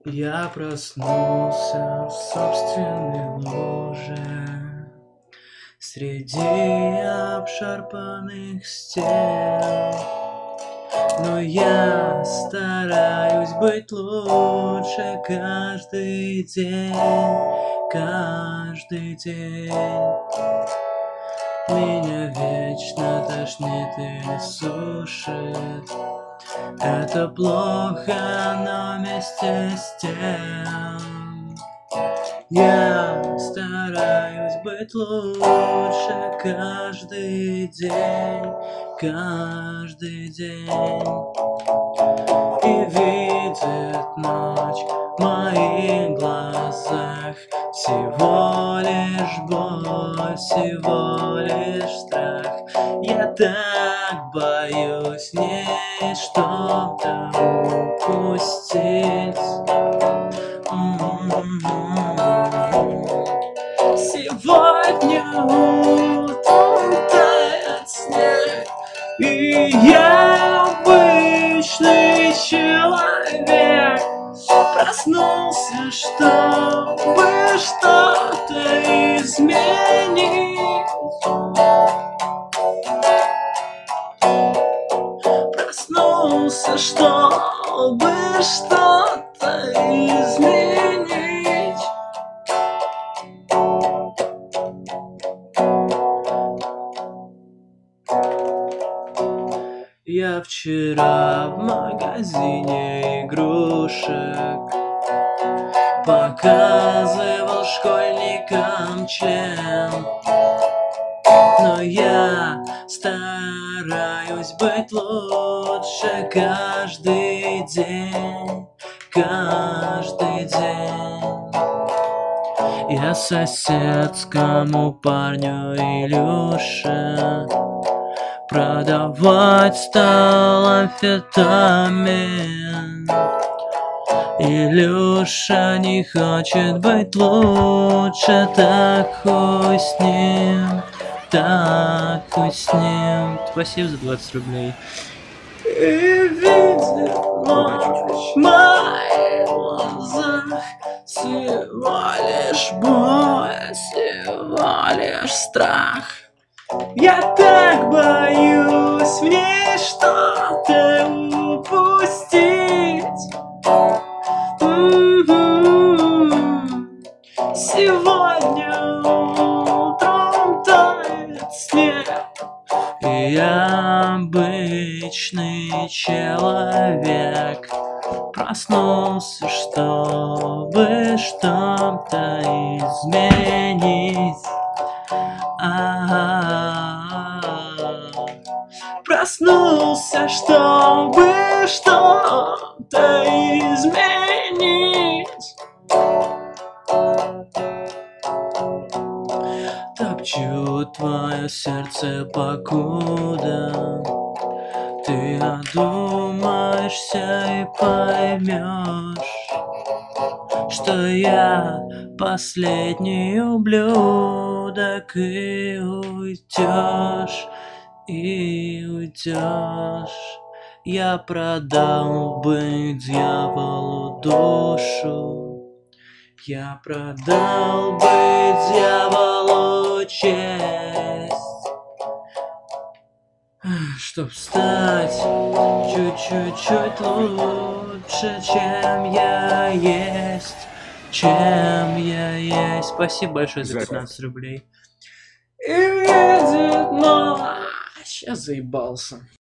Я проснулся в собственной ложе среди обшарпанных стен. Но я стараюсь быть лучше каждый день, каждый день. Меня вечно тошнит и сушит. Это плохо, но вместе с тем я стараюсь быть лучше каждый день, каждый день. И видит ночь в моих глазах всего лишь боль, всего лишь страх. Я так боюсь не что-то упустить. Сегодня утром тает снег, и я обычный человек проснулся, чтобы что-то изменить. Проснулся, чтобы что-то изменить. Я вчера в магазине игрушек показывал школьникам член. Но я стараюсь быть лучше каждый день, каждый день. Я соседскому парню Илюше продавать стал амфетамин. Илюша не хочет быть лучше, так хуй с ним, так хуй с ним. Спасибо за 20 рублей. И видит ночь в моих глазах всего лишь боль, всего лишь страх. Я так боюсь в ней что-то упустить. Сегодня утром тает снег, и я обычный человек проснулся, чтобы что-то изменить. Проснулся, чтобы что-то изменить. Топчу твое сердце, покуда ты одумаешься и поймешь, что я последний ублюдок, и уйдешь, и уйдешь. Я продал бы дьяволу душу, я продал бы дьяволу честь, чтоб стать чуть-чуть лучше, чем я есть, чем я есть. Спасибо большое за 15 рублей. И видит ночь. Я заебался.